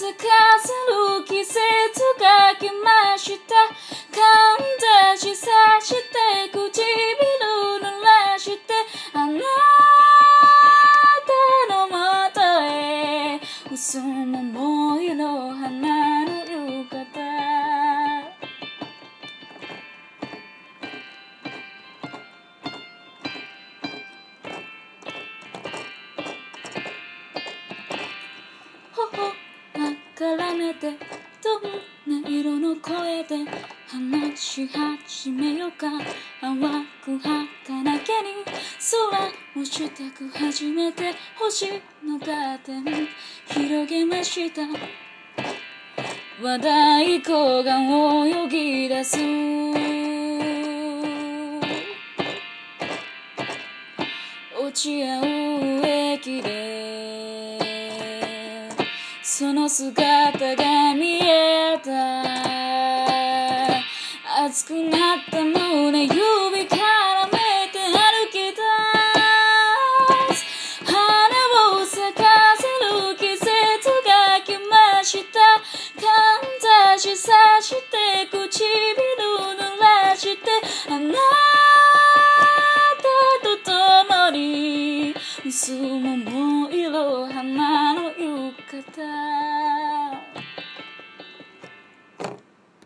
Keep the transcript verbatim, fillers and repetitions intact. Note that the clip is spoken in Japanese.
咲かせる季節が来ました。かんざしさして唇濡らしてあなたのもとへ薄桃色花の浴衣。頬絡めてどんな色の声で話し始めようか。淡く儚げに空をしたく初めて星のカーテン広げました。和太鼓が泳ぎ出す落ち合う駅でその姿が見えた。熱くなった胸指絡めて歩き出す。花を咲かせる季節が来ました。かんざしさして唇濡らしてあなたと共に薄桃色花の浴衣。